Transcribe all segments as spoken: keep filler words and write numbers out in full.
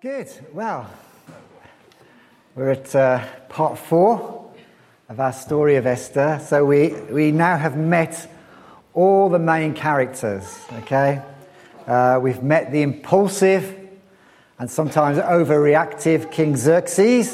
Good. Well, we're at uh, part four of our story of Esther. So we, we now have met all the main characters, okay? Uh, we've met the impulsive and sometimes overreactive King Xerxes.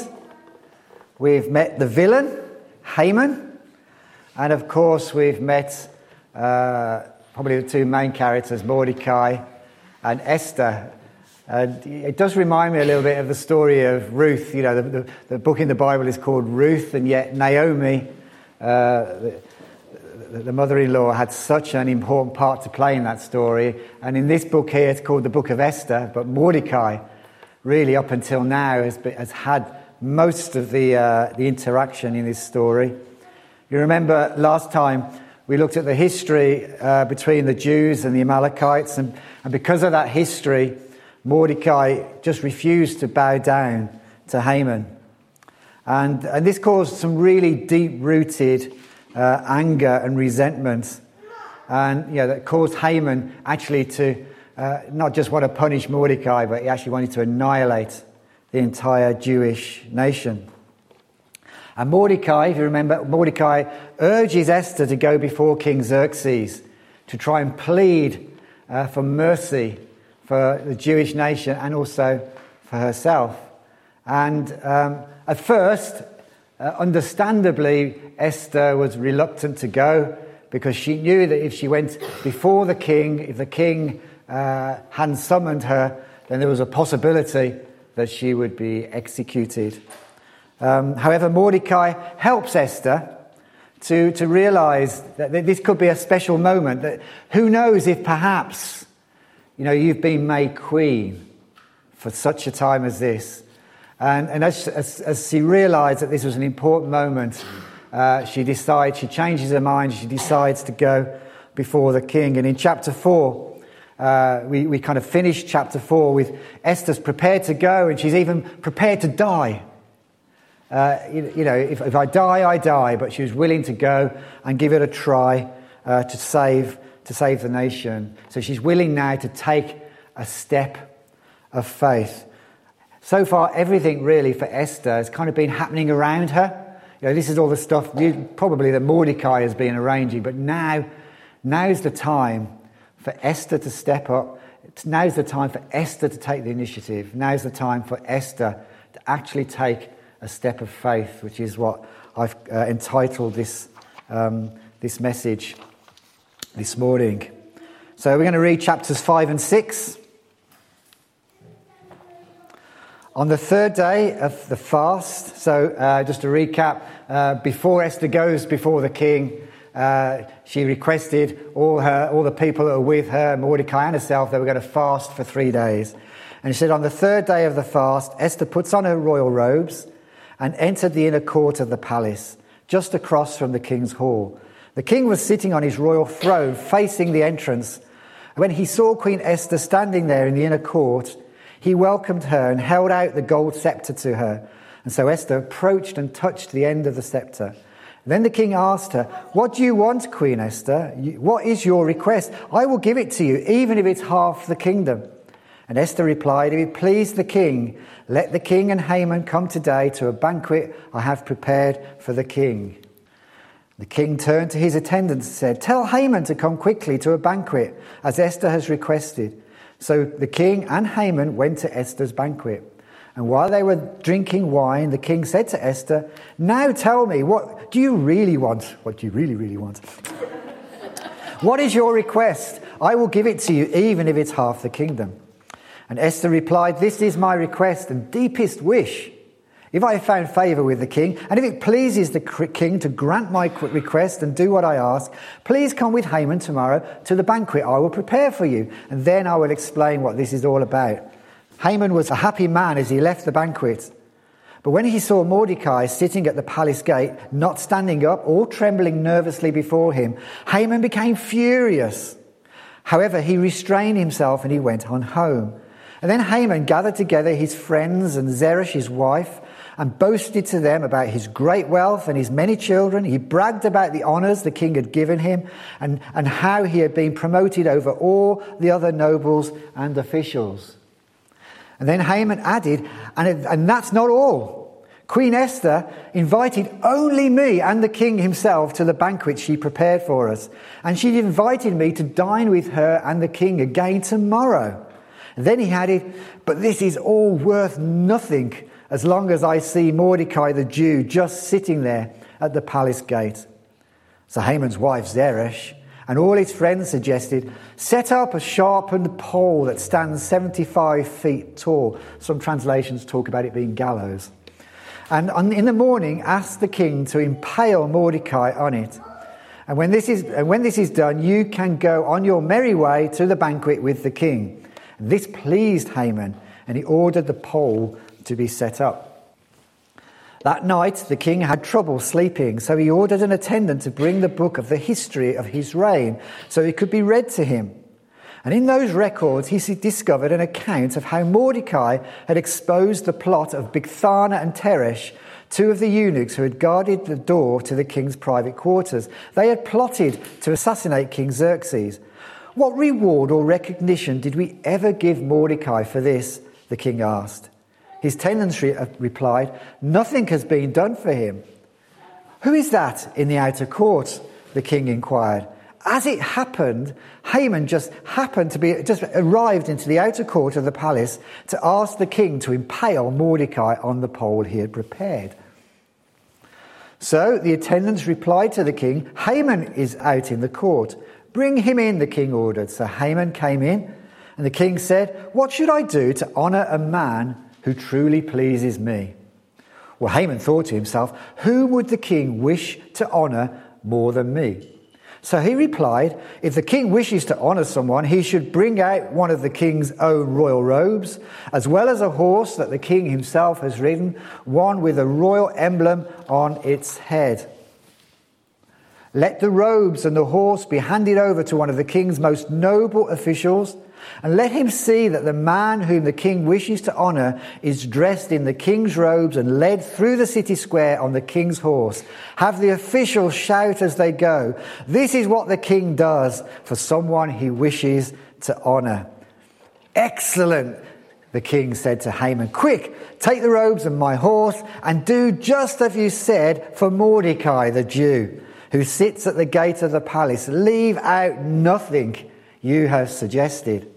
We've met the villain, Haman. And of course, we've met uh, probably the two main characters, Mordecai and Esther. And it does remind me a little bit of the story of Ruth. You know, the, the, the book in the Bible is called Ruth, and yet Naomi, uh, the, the mother-in-law, had such an important part to play in that story. And in this book here, it's called the Book of Esther, but Mordecai, really up until now, has, been, has had most of the, uh, the interaction in this story. You remember last time we looked at the history uh, between the Jews and the Amalekites, and, and because of that history, Mordecai just refused to bow down to Haman. And, and this caused some really deep-rooted uh, anger and resentment. And, you know, that caused Haman actually to uh, not just want to punish Mordecai, but he actually wanted to annihilate the entire Jewish nation. And Mordecai, if you remember, Mordecai urges Esther to go before King Xerxes to try and plead uh, for mercy for the Jewish nation and also for herself. And um, at first, uh, understandably, Esther was reluctant to go because she knew that if she went before the king, if the king uh, hadn't summoned her, then there was a possibility that she would be executed. Um, however, Mordecai helps Esther to, to realize that this could be a special moment, that who knows if perhaps, you know, you've been made queen for such a time as this. And, and as, as, as she realized that this was an important moment, uh, she decides, she changes her mind, she decides to go before the king. And in chapter four, uh, we, we kind of finish chapter four with Esther's prepared to go, and she's even prepared to die. Uh, you, you know, if, if I die, I die, but she was willing to go and give it a try uh, to save to save the nation. So she's willing now to take a step of faith. So far, everything really for Esther has kind of been happening around her. You know, this is all the stuff probably that Mordecai has been arranging, but now, now's the time for Esther to step up. Now's the time for Esther to take the initiative. Now's the time for Esther to actually take a step of faith, which is what I've uh, entitled this um, this message this morning. So we're going to read chapters five and six. On the third day of the fast, so uh, just to recap, uh, before Esther goes before the king, uh, she requested all her, all the people that were with her, Mordecai and herself, they were going to fast for three days. And she said, on the third day of the fast, Esther puts on her royal robes and entered the inner court of the palace, just across from the king's hall. The king was sitting on his royal throne, facing the entrance. When he saw Queen Esther standing there in the inner court, he welcomed her and held out the gold scepter to her. And so Esther approached and touched the end of the scepter. And then the king asked her, "What do you want, Queen Esther? What is your request? I will give it to you, even if it's half the kingdom." And Esther replied, "If it please the king, let the king and Haman come today to a banquet I have prepared for the king." The king turned to his attendants and said, "Tell Haman to come quickly to a banquet, as Esther has requested." So the king and Haman went to Esther's banquet. And while they were drinking wine, the king said to Esther, "Now tell me, what do you really want? What do you really, really want? What is your request? I will give it to you, even if it's half the kingdom." And Esther replied, "This is my request and deepest wish. If I have found favour with the king, and if it pleases the king to grant my request and do what I ask, please come with Haman tomorrow to the banquet I will prepare for you, and then I will explain what this is all about." Haman was a happy man as he left the banquet. But when he saw Mordecai sitting at the palace gate, not standing up or trembling nervously before him, Haman became furious. However, he restrained himself and he went on home. And then Haman gathered together his friends and Zeresh, his wife, and boasted to them about his great wealth and his many children. He bragged about the honours the king had given him and, and how he had been promoted over all the other nobles and officials. And then Haman added, and, it, and that's not all. Queen Esther invited only me and the king himself to the banquet she prepared for us. And she invited me to dine with her and the king again tomorrow. And then he added, but this is all worth nothing as long as I see Mordecai the Jew just sitting there at the palace gate. So Haman's wife Zeresh and all his friends suggested, set up a sharpened pole that stands seventy-five feet tall. Some translations talk about it being gallows. And on, in the morning, ask the king to impale Mordecai on it. And when this is and when this is done, you can go on your merry way to the banquet with the king. And this pleased Haman, and he ordered the pole to be set up. That night, the king had trouble sleeping, so he ordered an attendant to bring the book of the history of his reign so it could be read to him. And in those records, he discovered an account of how Mordecai had exposed the plot of Bigthana and Teresh, two of the eunuchs who had guarded the door to the king's private quarters. They had plotted to assassinate King Xerxes. What reward or recognition did we ever give Mordecai for this? The king asked. His tenants replied, nothing has been done for him. Who is that in the outer court? The king inquired. As it happened, Haman just happened to be, just arrived into the outer court of the palace to ask the king to impale Mordecai on the pole he had prepared. So the attendants replied to the king, Haman is out in the court. Bring him in, the king ordered. So Haman came in, and the king said, what should I do to honour a man who truly pleases me? Well, Haman thought to himself, who would the king wish to honour more than me? So he replied, if the king wishes to honour someone, he should bring out one of the king's own royal robes, as well as a horse that the king himself has ridden, one with a royal emblem on its head. Let the robes and the horse be handed over to one of the king's most noble officials, and let him see that the man whom the king wishes to honour is dressed in the king's robes and led through the city square on the king's horse. Have the officials shout as they go, this is what the king does for someone he wishes to honour. Excellent, the king said to Haman. Quick, take the robes and my horse and do just as you said for Mordecai the Jew, who sits at the gate of the palace. Leave out nothing you have suggested.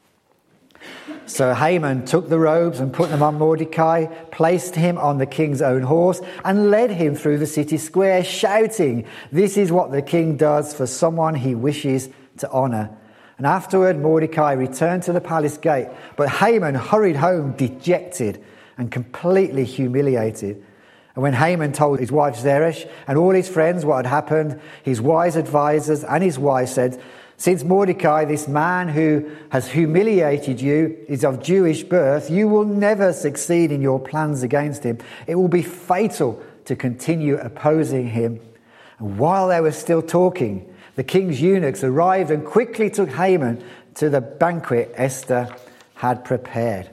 So Haman took the robes and put them on Mordecai, placed him on the king's own horse, and led him through the city square, shouting, this is what the king does for someone he wishes to honour. And afterward Mordecai returned to the palace gate, but Haman hurried home dejected and completely humiliated. And when Haman told his wife Zeresh and all his friends what had happened, his wise advisers and his wife said, since Mordecai, this man who has humiliated you, is of Jewish birth, you will never succeed in your plans against him. It will be fatal to continue opposing him. And while they were still talking, the king's eunuchs arrived and quickly took Haman to the banquet Esther had prepared.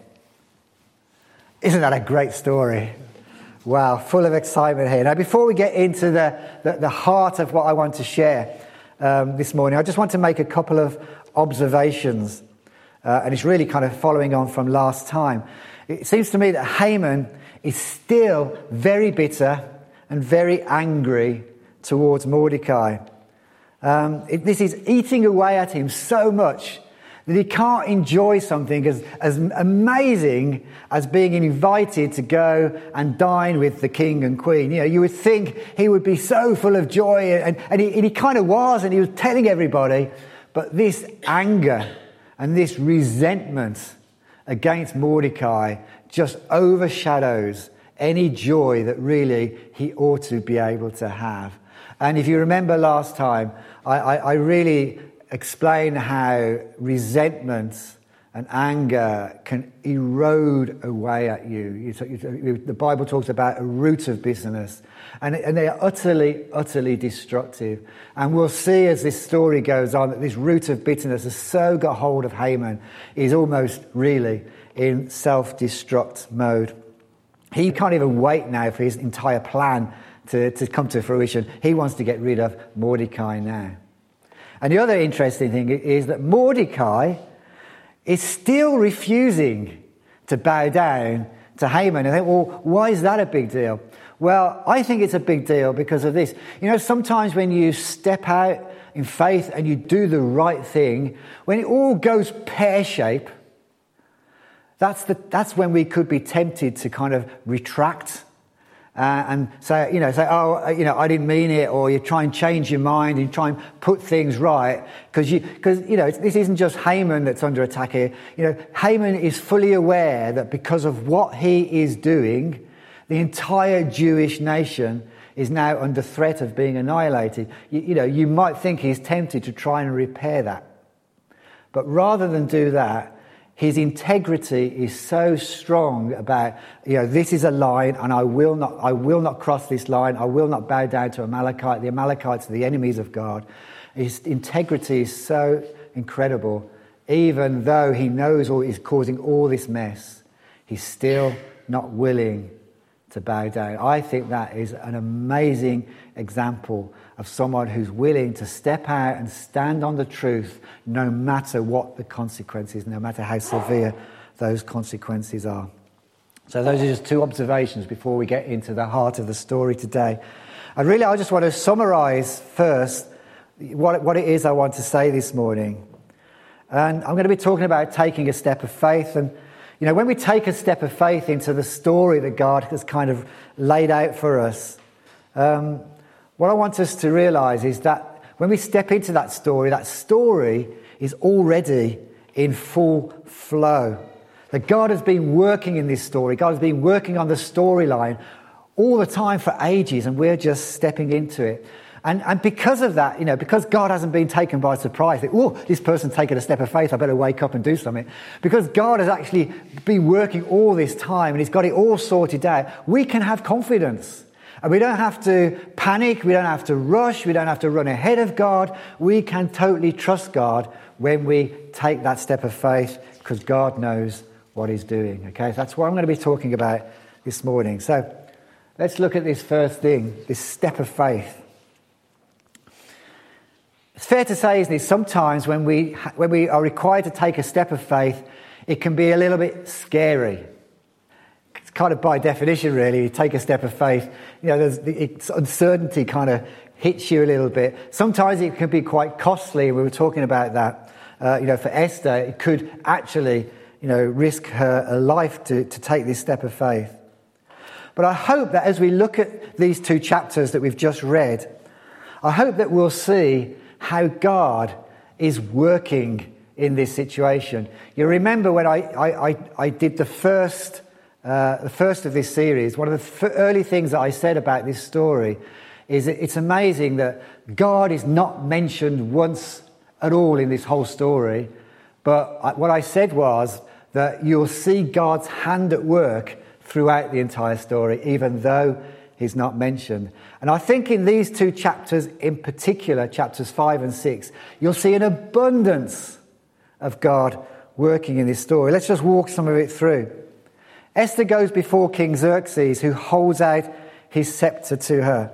Isn't that a great story? Wow, full of excitement here. Now, before we get into the, the, the heart of what I want to share um, this morning, I just want to make a couple of observations. Uh, and it's really kind of following on from last time. It seems to me that Haman is still very bitter and very angry towards Mordecai. Um, it, this is eating away at him so much that he can't enjoy something as, as amazing as being invited to go and dine with the king and queen. You know, you would think he would be so full of joy, and, and, he, and he kind of was, and he was telling everybody. But this anger and this resentment against Mordecai just overshadows any joy that really he ought to be able to have. And if you remember last time, I, I, I really explain how resentment and anger can erode away at you. You, you. The Bible talks about a root of bitterness, and, and they are utterly, utterly destructive. And we'll see as this story goes on that this root of bitterness has so got hold of Haman, he's almost really in self-destruct mode. He can't even wait now for his entire plan to, to come to fruition. He wants to get rid of Mordecai now. And the other interesting thing is that Mordecai is still refusing to bow down to Haman. And I think, well, why is that a big deal? Well, I think it's a big deal because of this. You know, sometimes when you step out in faith and you do the right thing, when it all goes pear-shaped, that's the that's when we could be tempted to kind of retract uh, and say, you know, say, oh, you know, I didn't mean it, or you try and change your mind and try and put things right because you because you know this isn't just Haman that's under attack here. You know, Haman is fully aware that because of what he is doing, the entire Jewish nation is now under threat of being annihilated. You, you know, you might think he's tempted to try and repair that, but rather than do that, his integrity is so strong about, you know, this is a line and I will not I will not cross this line. I will not bow down to Amalekite. The Amalekites are the enemies of God. His integrity is so incredible. Even though he knows or is causing all this mess, he's still not willing to bow down. I think that is an amazing example of someone who's willing to step out and stand on the truth no matter what the consequences, no matter how severe those consequences are. So those are just two observations before we get into the heart of the story today. And really I just want to summarize first what, what it is I want to say this morning. And I'm going to be talking about taking a step of faith. And you know, when we take a step of faith into the story that God has kind of laid out for us, um, what I want us to realize is that when we step into that story, that story is already in full flow. That God has been working in this story. God has been working on the storyline all the time for ages, and we're just stepping into it. And, and because of that, you know, because God hasn't been taken by surprise, that, oh, this person's taken a step of faith, I better wake up and do something. Because God has actually been working all this time and he's got it all sorted out, we can have confidence. And we don't have to panic, we don't have to rush, we don't have to run ahead of God. We can totally trust God when we take that step of faith because God knows what he's doing. Okay, so that's what I'm going to be talking about this morning. So let's look at this first thing, this step of faith. It's fair to say, isn't it, sometimes when we when we are required to take a step of faith, it can be a little bit scary. It's kind of by definition, really. You take a step of faith, you know, there's the it's uncertainty kind of hits you a little bit. Sometimes it can be quite costly. We were talking about that. Uh, you know, for Esther, it could actually, you know, risk her, her life to, to take this step of faith. But I hope that as we look at these two chapters that we've just read, I hope that we'll see how God is working in this situation. You remember when I, I, I, I did the first, uh, the first of this series, one of the f- early things that I said about this story is that it's amazing that God is not mentioned once at all in this whole story. But what I said was that you'll see God's hand at work throughout the entire story, even though he's not mentioned. And I think in these two chapters in particular, chapters five and six, you'll see an abundance of God working in this story. Let's just walk some of it through. Esther goes before King Xerxes, who holds out his scepter to her.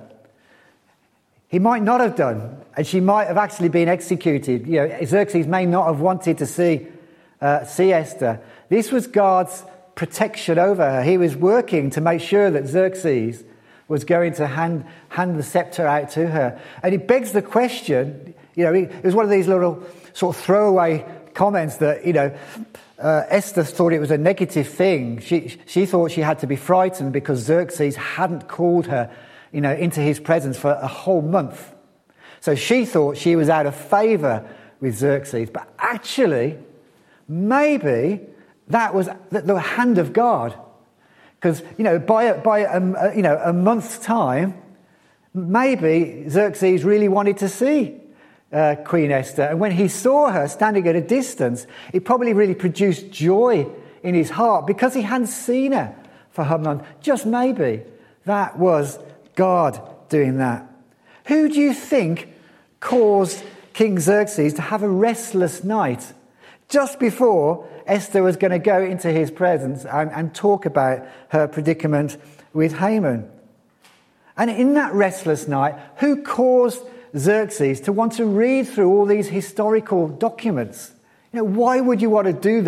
He might not have done, and she might have actually been executed. You know, Xerxes may not have wanted to see, uh, see Esther. This was God's protection over her. He was working to make sure that Xerxes was going to hand hand the scepter out to her. And it begs the question, you know, it was one of these little sort of throwaway comments that, you know, uh, Esther thought it was a negative thing. She she thought she had to be frightened because Xerxes hadn't called her, you know, into his presence for a whole month. So she thought she was out of favour with Xerxes. But actually, maybe that was the, the hand of God. Because, you know, by, a, by a, you know, a month's time, maybe Xerxes really wanted to see uh, Queen Esther. And when he saw her standing at a distance, it probably really produced joy in his heart because he hadn't seen her for a month. Just maybe that was God doing that. Who do you think caused King Xerxes to have a restless night just before Esther was going to go into his presence and, and talk about her predicament with Haman? And in that restless night, who caused Xerxes to want to read through all these historical documents? You know, why would you want to do that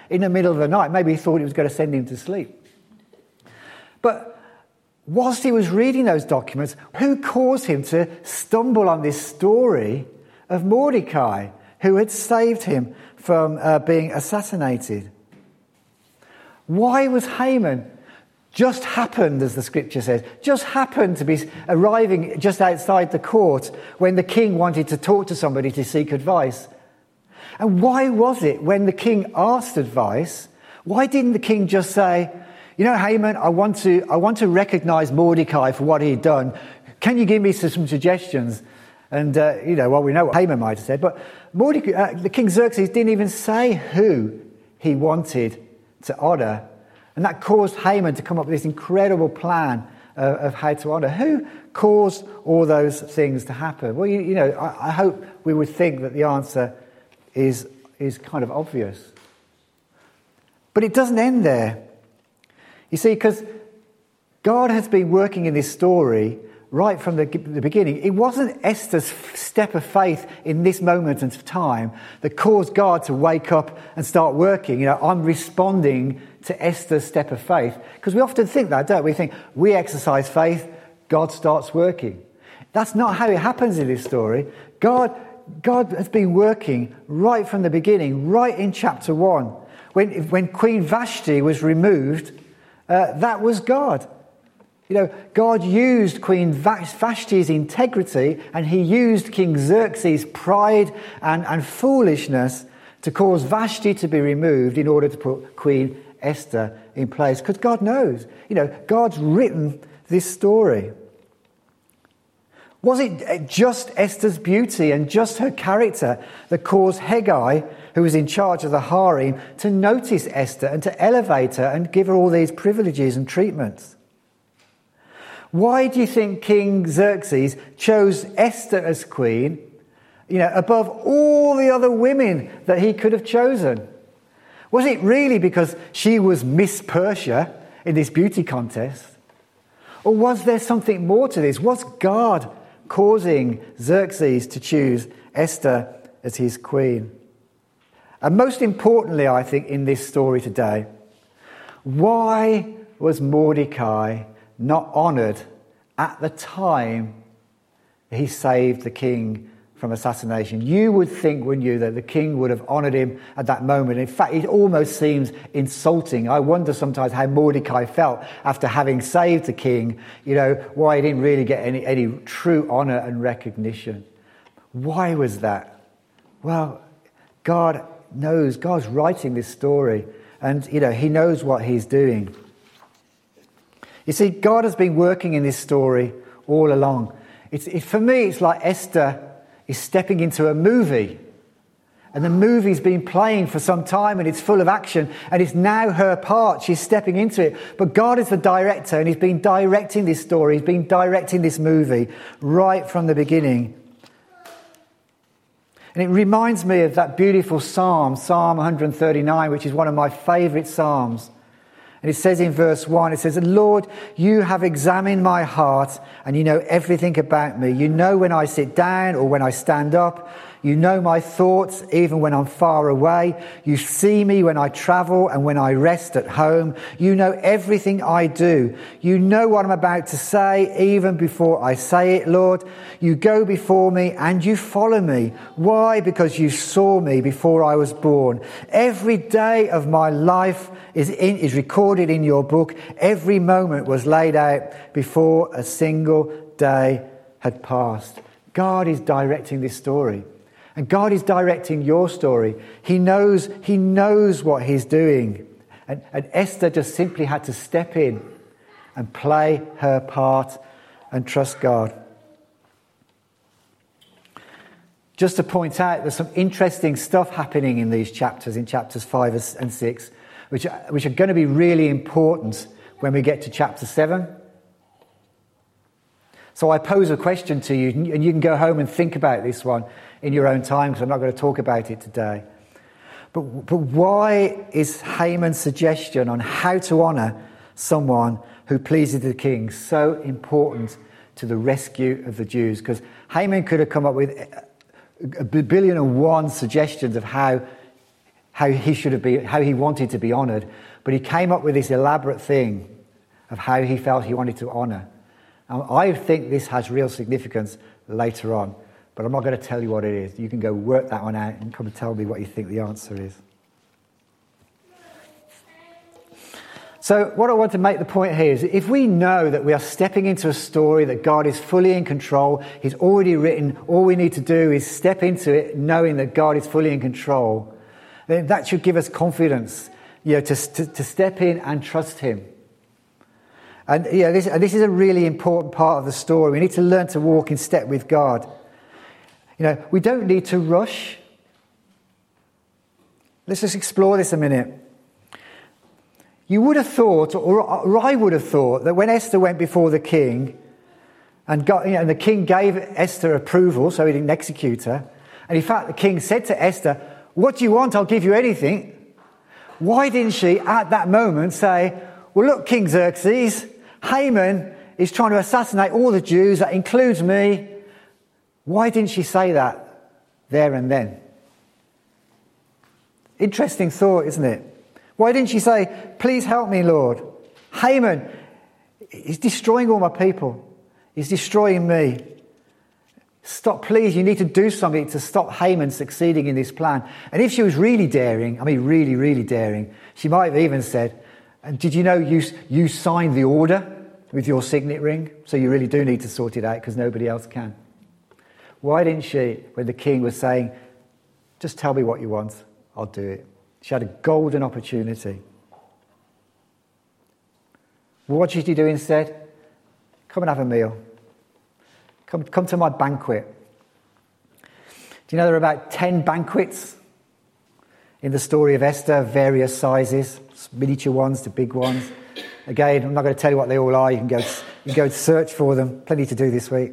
in the middle of the night. Maybe he thought he was going to send him to sleep. But whilst he was reading those documents, who caused him to stumble on this story of Mordecai, who had saved him from uh, being assassinated? Why was Haman just happened, as the scripture says, just happened to be arriving just outside the court when the king wanted to talk to somebody to seek advice? And why was it when the king asked advice, why didn't the king just say, you know, Haman, I want to I want to recognize Mordecai for what he'd done. Can you give me some suggestions? And, uh, you know, well, we know what Haman might have said, but Mordecai, uh, the King Xerxes didn't even say who he wanted to honour. And that caused Haman to come up with this incredible plan uh, of how to honour. Who caused all those things to happen? Well, you, you know, I, I hope we would think that the answer is is kind of obvious. But it doesn't end there. You see, because God has been working in this story right from the, the beginning. It wasn't Esther's step of faith in this moment of time that caused God to wake up and start working. You know, I'm responding to Esther's step of faith. Because we often think that, don't we? We think we exercise faith, God starts working. That's not how it happens in this story. God, God has been working right from the beginning, right in chapter one. When, when Queen Vashti was removed, uh, that was God. You know, God used Queen Vashti's integrity and he used King Xerxes' pride and, and foolishness to cause Vashti to be removed in order to put Queen Esther in place. Because God knows, you know, God's written this story. Was it just Esther's beauty and just her character that caused Hegai, who was in charge of the harem, to notice Esther and to elevate her and give her all these privileges and treatments? Why do you think King Xerxes chose Esther as queen, you know, above all the other women that he could have chosen? Was it really because she was Miss Persia in this beauty contest? Or was there something more to this? Was God causing Xerxes to choose Esther as his queen? And most importantly, I think, in this story today, why was Mordecai not honoured at the time he saved the king from assassination? You would think, wouldn't you, that the king would have honoured him at that moment. In fact, it almost seems insulting. I wonder sometimes how Mordecai felt after having saved the king, you know, why he didn't really get any, any true honour and recognition. Why was that? Well, God knows, God's writing this story, and, you know, he knows what he's doing. You see, God has been working in this story all along. It's, it, for me, it's like Esther is stepping into a movie. And the movie's been playing for some time and it's full of action. And it's now her part. She's stepping into it. But God is the director and he's been directing this story. He's been directing this movie right from the beginning. And it reminds me of that beautiful psalm, Psalm one thirty-nine, which is one of my favourite psalms. And it says in verse one, it says, Lord, you have examined my heart and you know everything about me. You know when I sit down or when I stand up. You know my thoughts even when I'm far away. You see me when I travel and when I rest at home. You know everything I do. You know what I'm about to say even before I say it, Lord. You go before me and you follow me. Why? Because you saw me before I was born. Every day of my life is in, is recorded in your book. Every moment was laid out before a single day had passed. God is directing this story. And God is directing your story. He knows, he knows what he's doing. And, and Esther just simply had to step in and play her part and trust God. Just to point out, there's some interesting stuff happening in these chapters, in chapters five and six, which are, which are going to be really important when we get to chapter seven. So I pose a question to you, and you can go home and think about this one in your own time, because I'm not going to talk about it today. But, but why is Haman's suggestion on how to honour someone who pleases the king so important to the rescue of the Jews? Because Haman could have come up with a billion and one suggestions of how how he should have been, how he wanted to be honoured, but he came up with this elaborate thing of how he felt he wanted to honour. And I think this has real significance later on, but I'm not going to tell you what it is. You can go work that one out and come and tell me what you think the answer is. So what I want to make the point here is, if we know that we are stepping into a story that God is fully in control, he's already written, all we need to do is step into it knowing that God is fully in control, then that should give us confidence, you know, to, to, to step in and trust him. And you know, this, and this is a really important part of the story. We need to learn to walk in step with God. You know, we don't need to rush. Let's just explore this a minute. You would have thought, or, or I would have thought, that when Esther went before the king, and, got, you know, and the king gave Esther approval, so he didn't execute her, and in fact the king said to Esther, "What do you want? I'll give you anything." Why didn't she at that moment say, "Well, look, King Xerxes, Haman is trying to assassinate all the Jews, that includes me." Why didn't she say that there and then? Interesting thought, isn't it? Why didn't she say, "Please help me, Lord. Haman is destroying all my people. He's destroying me. Stop, please, you need to do something to stop Haman succeeding in this plan." And if she was really daring, I mean really, really daring, she might have even said, "And did you know you, you signed the order with your signet ring? So you really do need to sort it out because nobody else can." Why didn't she, when the king was saying, "Just tell me what you want, I'll do it"? She had a golden opportunity. What did she do instead? "Come and have a meal. Come, come to my banquet." Do you know there are about ten banquets in the story of Esther, various sizes, miniature ones to big ones. Again, I'm not going to tell you what they all are. You can go, you can go and search for them. Plenty to do this week.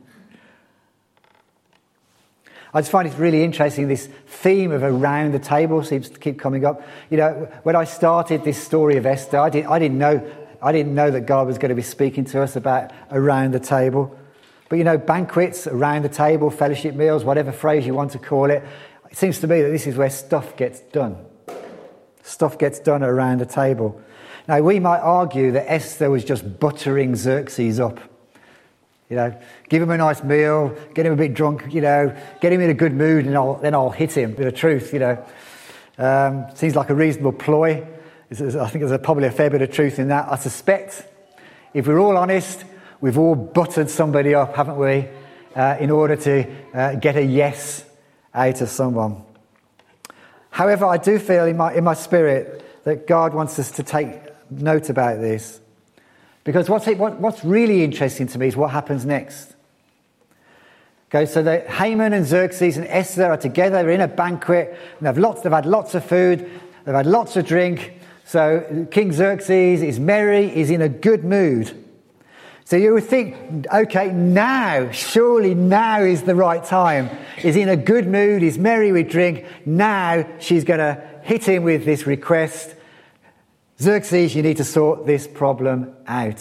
I just find it really interesting, this theme of around the table seems to keep coming up. You know, when I started this story of Esther, I didn't, I didn't know, I didn't know that God was going to be speaking to us about around the table. But you know, banquets, around the table, fellowship meals, whatever phrase you want to call it, it seems to me that this is where stuff gets done. Stuff gets done around the table. Now, we might argue that Esther was just buttering Xerxes up. You know, give him a nice meal, get him a bit drunk, you know, get him in a good mood, and I'll, then I'll hit him with the truth, you know. Um, seems like a reasonable ploy. It's, it's, I think there's a, probably a fair bit of truth in that. I suspect, if we're all honest, we've all buttered somebody up, haven't we, uh, in order to uh, get a yes out of someone. However, I do feel in my in my spirit that God wants us to take note about this. Because what's, it, what, what's really interesting to me is what happens next. Okay, so that Haman and Xerxes and Esther are together in a banquet, and they've, lots, they've had lots of food, they've had lots of drink. So King Xerxes is merry, he's in a good mood. So you would think, okay, now, surely now is the right time. He's in a good mood, he's merry with drink. Now she's going to hit him with this request. "Xerxes, you need to sort this problem out."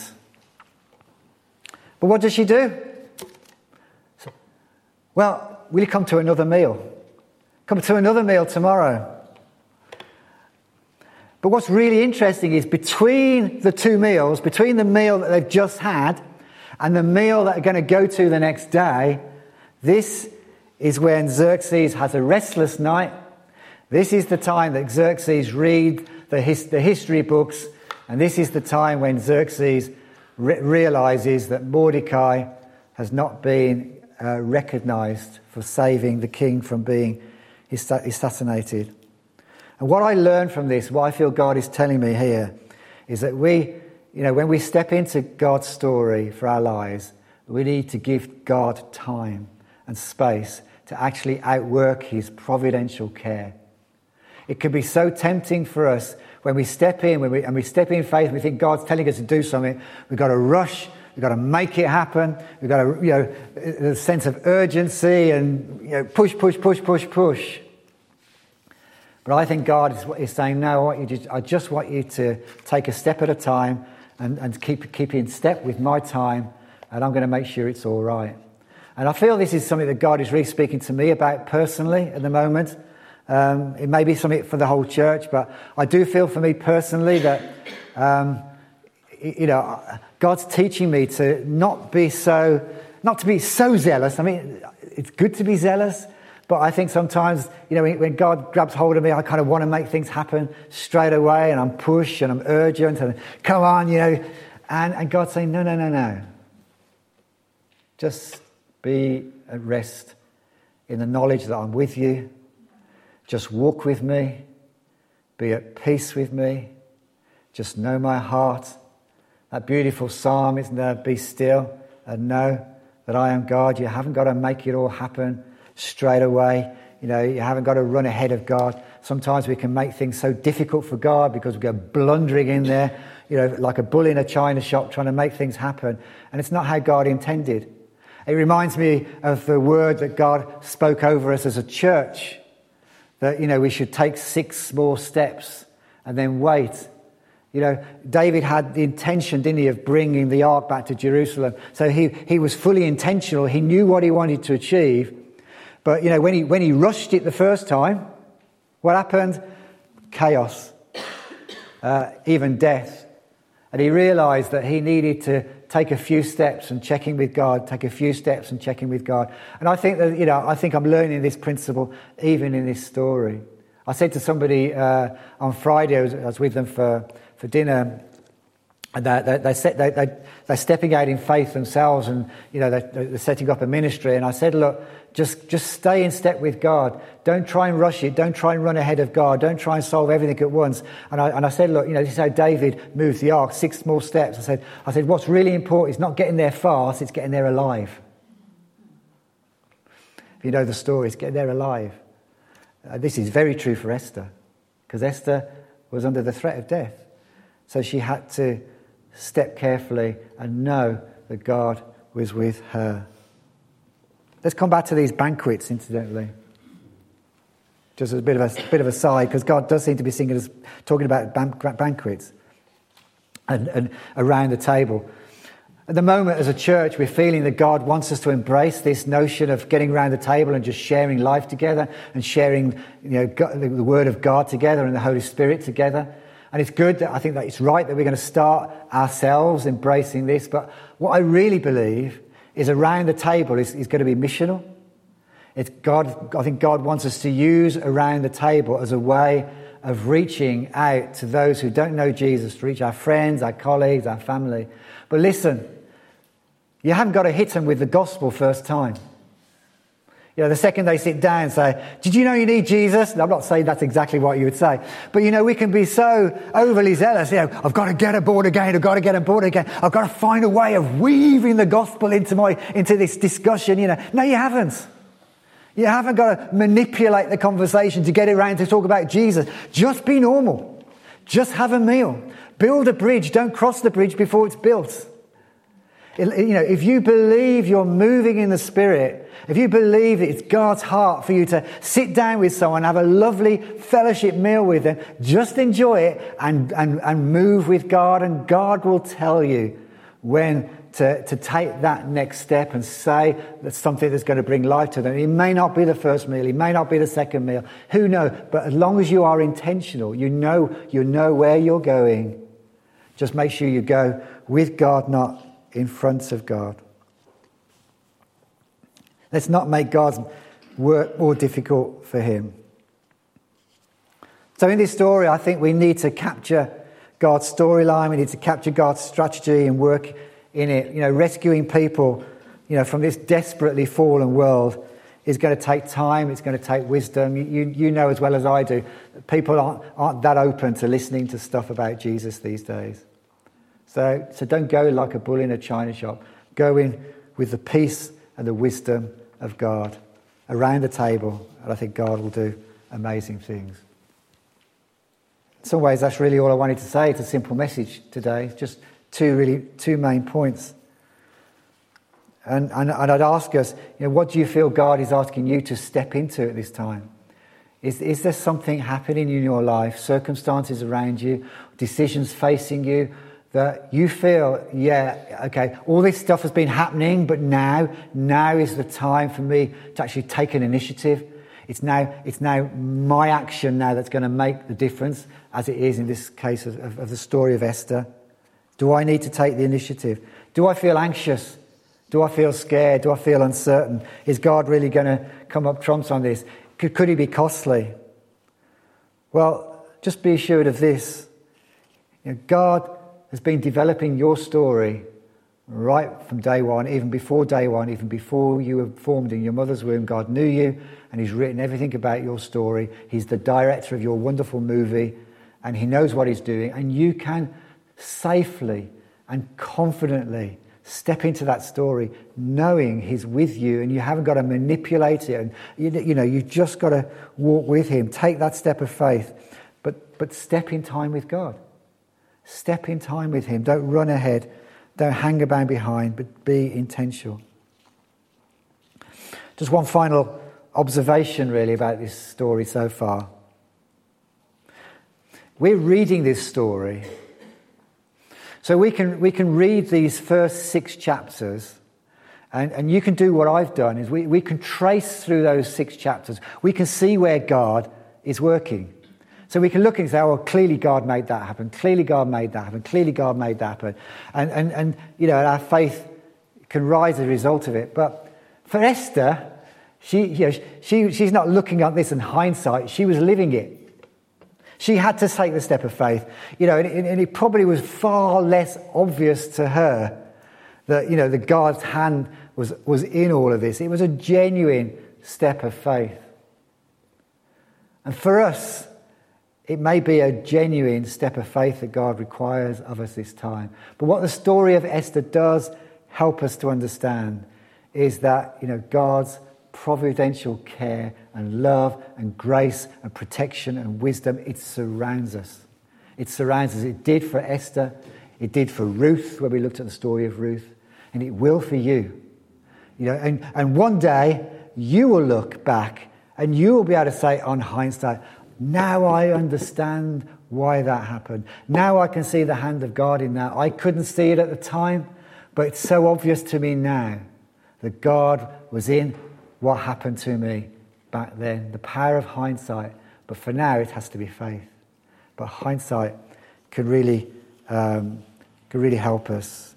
But what does she do? So, well, will you come to another meal? Come to another meal tomorrow. But what's really interesting is between the two meals, between the meal that they've just had and the meal that they're going to go to the next day, this is when Xerxes has a restless night. This is the time that Xerxes reads the, his, the history books, and this is the time when Xerxes re- realizes that Mordecai has not been uh, recognized for saving the king from being assassinated. And what I learned from this, what I feel God is telling me here, is that we, you know, when we step into God's story for our lives, we need to give God time and space to actually outwork his providential care. It can be so tempting for us when we step in, when we, and we step in faith, and we think God's telling us to do something. We've got to rush. We've got to make it happen. We've got to, you know, a sense of urgency and, you know, push, push, push, push, push. But I think God is, is saying, no, I, want you to, I just want you to take a step at a time and, and keep, keep in step with my time, and I'm going to make sure it's all right. And I feel this is something that God is really speaking to me about personally at the moment. Um, it may be something for the whole church, but I do feel for me personally that, um, you know, God's teaching me to not be so, not to be so zealous. I mean, it's good to be zealous, but I think sometimes, you know, when, when God grabs hold of me, I kind of want to make things happen straight away, and I'm pushed and I'm urgent and come on, you know, and, and God's saying, no, no, no, no. Just be at rest in the knowledge that I'm with you. Just walk with me. Be at peace with me. Just know my heart. That beautiful psalm, isn't there? Be still and know that I am God. You haven't got to make it all happen straight away. You know, you haven't got to run ahead of God. Sometimes we can make things so difficult for God because we go blundering in there, you know, like a bull in a china shop trying to make things happen. And it's not how God intended. It reminds me of the word that God spoke over us as a church, that, you know, we should take six small steps and then wait. You know, David had the intention, didn't he, of bringing the ark back to Jerusalem. So he, he was fully intentional. He knew what he wanted to achieve. But, you know, when he, when he rushed it the first time, what happened? Chaos, uh, even death. And he realized that he needed to take a few steps and checking with God, take a few steps and checking with God. And I think that, you know, I think I'm learning this principle even in this story. I said to somebody uh, on Friday, I was, I was with them for, for dinner, and they, they, they set, they, they, they're stepping out in faith themselves, and, you know, they're, they're setting up a ministry. And I said, look, just, just stay in step with God. Don't try and rush it. Don't try and run ahead of God. Don't try and solve everything at once. And I, and I said, look, you know, this is how David moved the ark, six small steps. I said, I said, what's really important is not getting there fast, it's getting there alive. If you know the story, it's getting there alive. Uh, this is very true for Esther, because Esther was under the threat of death. So she had to step carefully and know that God was with her. Let's come back to these banquets, incidentally. Just as a bit of a bit of a side, because God does seem to be singing us, talking about ban- banquets and, and around the table. At the moment, as a church, we're feeling that God wants us to embrace this notion of getting around the table and just sharing life together and sharing, you know, God, the, the Word of God together and the Holy Spirit together. And it's good that I think that it's right that we're going to start ourselves embracing this. But what I really believe is around the table is, is going to be missional. It's God. I think God wants us to use around the table as a way of reaching out to those who don't know Jesus, to reach our friends, our colleagues, our family. But listen, you haven't got to hit them with the gospel first time. You know, the second they sit down and say, did you know you need Jesus? And I'm not saying that's exactly what you would say. But, you know, we can be so overly zealous. You know, I've got to get aboard again. I've got to get aboard again. I've got to find a way of weaving the gospel into my into this discussion. You know, no, you haven't. You haven't got to manipulate the conversation to get it around to talk about Jesus. Just be normal. Just have a meal. Build a bridge. Don't cross the bridge before it's built. You know, if you believe you're moving in the Spirit, if you believe it's God's heart for you to sit down with someone, have a lovely fellowship meal with them, just enjoy it and, and, and move with God, and God will tell you when to, to take that next step and say that's something that's going to bring life to them. It may not be the first meal, it may not be the second meal, who knows? But as long as you are intentional, you know, you know where you're going. Just make sure you go with God, not in front of God. Let's not make God's work more difficult for him. So in this story, I think we need to capture God's storyline. We need to capture God's strategy and work in it. You know, rescuing people, you know, from this desperately fallen world is going to take time. It's going to take wisdom. You, you, you know as well as I do, people aren't, aren't that open to listening to stuff about Jesus these days. So, so don't go like a bull in a china shop. Go in with the peace and the wisdom of God around the table, and I think God will do amazing things. In some ways, that's really all I wanted to say. It's a simple message today. Just two really two main points. And, and, and I'd ask us, you know, what do you feel God is asking you to step into at this time? Is, is there something happening in your life, circumstances around you, decisions facing you, that you feel, yeah, okay, all this stuff has been happening, but now, now is the time for me to actually take an initiative. It's now, it's now my action now that's going to make the difference, as it is in this case of, of, of the story of Esther. Do I need to take the initiative? Do I feel anxious? Do I feel scared? Do I feel uncertain? Is God really going to come up trumps on this? Could, could he be costly? Well, just be assured of this. You know, God has been developing your story right from day one, even before day one, even before you were formed in your mother's womb. God knew you, and he's written everything about your story. He's the director of your wonderful movie, and he knows what he's doing. And you can safely and confidently step into that story knowing he's with you, and you haven't got to manipulate it. And you, you know, you've just got to walk with him. Take that step of faith, but but step in time with God. Step in time with him. Don't run ahead. Don't hang about behind, but be intentional. Just one final observation, really, about this story so far. We're reading this story, so we can we can read these first six chapters, and, and you can do what I've done, is we, we can trace through those six chapters. We can see where God is working. So we can look and say, oh, well, clearly God made that happen. Clearly God made that happen. Clearly God made that happen. And, and, and you know, our faith can rise as a result of it. But for Esther, she, you know, she, she's not looking at this in hindsight. She was living it. She had to take the step of faith. You know, and it, and it probably was far less obvious to her that, you know, the God's hand was, was in all of this. It was a genuine step of faith. And for us, it may be a genuine step of faith that God requires of us this time. But what the story of Esther does help us to understand is that, you know, God's providential care and love and grace and protection and wisdom, it surrounds us. It surrounds us. It did for Esther. It did for Ruth, when we looked at the story of Ruth. And it will for you. You know, and, and one day you will look back and you will be able to say on hindsight, now I understand why that happened. Now I can see the hand of God in that. I couldn't see it at the time, but it's so obvious to me now that God was in what happened to me back then. The power of hindsight. But for now, it has to be faith. But hindsight can really, um, can really help us.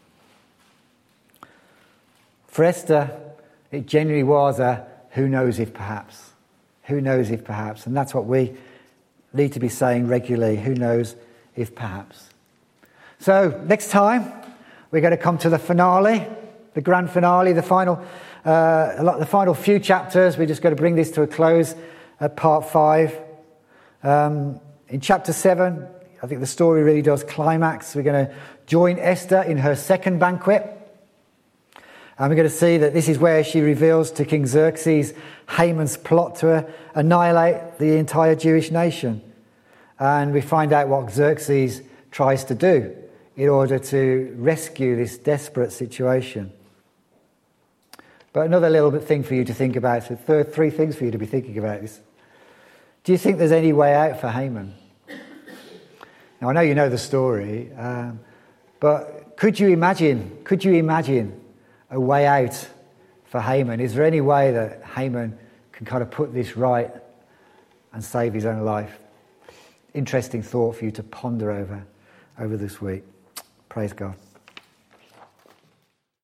For Esther, it genuinely was a who knows if perhaps. Who knows if perhaps? And that's what we need to be saying regularly. Who knows if perhaps? So next time we're going to come to the finale, the grand finale, the final, uh, a lot, the final few chapters. We're just going to bring this to a close at part five. Um, in chapter seven, I think the story really does climax. We're going to join Esther in her second banquet. And we're going to see that this is where she reveals to King Xerxes Haman's plot to annihilate the entire Jewish nation. And we find out what Xerxes tries to do in order to rescue this desperate situation. But another little bit thing for you to think about, so third, three things for you to be thinking about is, do you think there's any way out for Haman? Now, I know you know the story, um, but could you imagine, could you imagine a way out for Haman? Is there any way that Haman can kind of put this right and save his own life? Interesting thought for you to ponder over over this week. Praise God.